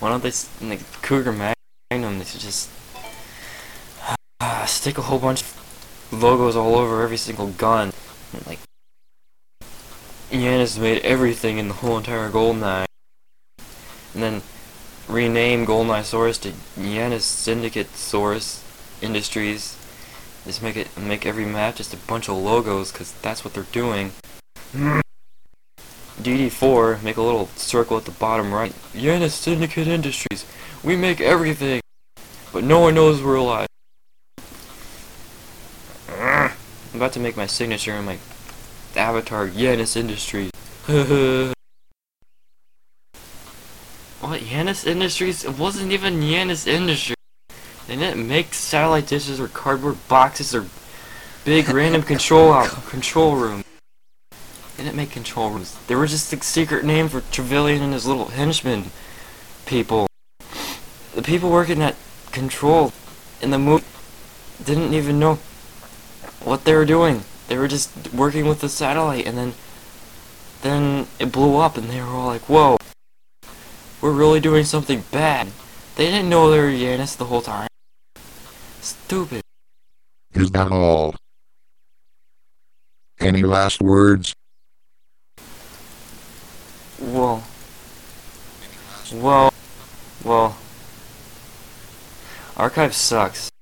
Why don't they, in the Cougar Magnum, they should just stick a whole bunch of logos all over every single gun. Like, Janus made everything in the whole entire GoldenEye. And then rename GoldenEye Source to Janus Syndicate Source Industries. Just make every map just a bunch of logos, cause that's what they're doing. DD4, make a little circle at the bottom right. Janus Syndicate Industries. We make everything, but no one knows we're alive. I'm about to make my signature in my avatar, Janus Industries. What, Janus Industries? It wasn't even Janus Industries. They didn't make satellite dishes or cardboard boxes or big random control rooms. They didn't make control rooms. They were just a secret name for Trevelyan and his little henchmen people. The people working at Control in the movie didn't even know what they were doing. They were just working with the satellite, and then it blew up, and they were all like, "Whoa, we're really doing something bad." They didn't know they were Janus the whole time. Stupid. Is that all? Any last words? Well, Archive sucks.